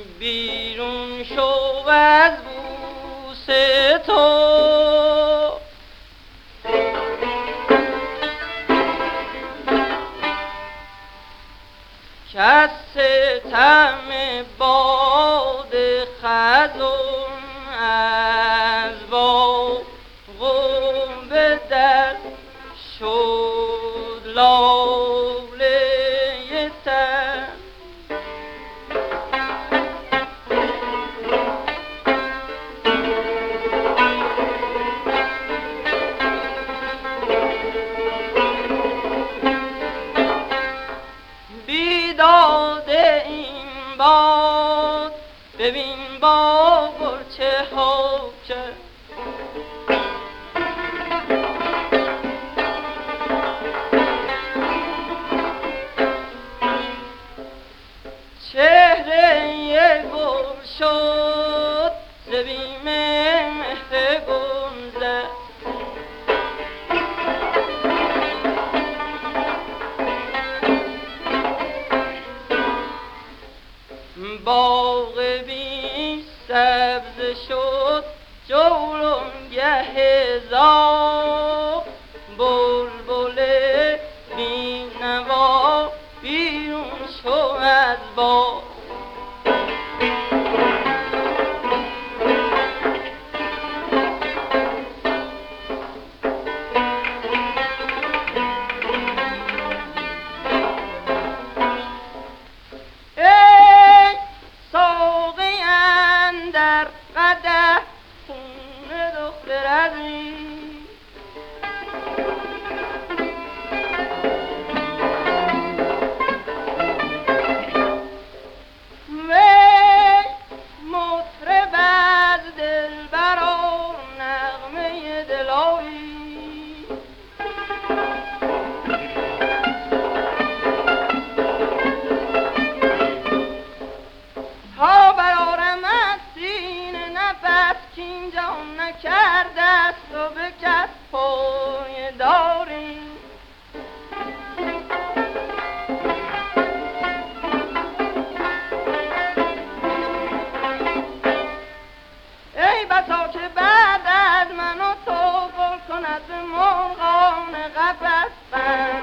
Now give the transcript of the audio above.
بیرون شو از بوس تو. کس ستم باد خزان از باغ به در شد لاله تر. بیداد این باد ببین با گرچه ها کرد. چهره گل شد ز بیم مهر گلزار. باغ بی سبز شد جولانگه زاغ. بلبل بی نوا بیرون شو از باغ. ای ساقی اندر قدح خون دختر عزیز. وی مطرب از دلبران نغمه دلایی. تا برارم از سینه نفس کینجا نکرده است و به کس پای داری. ای بسا که بعد از من و تو گل کند به مرغان قفس بند.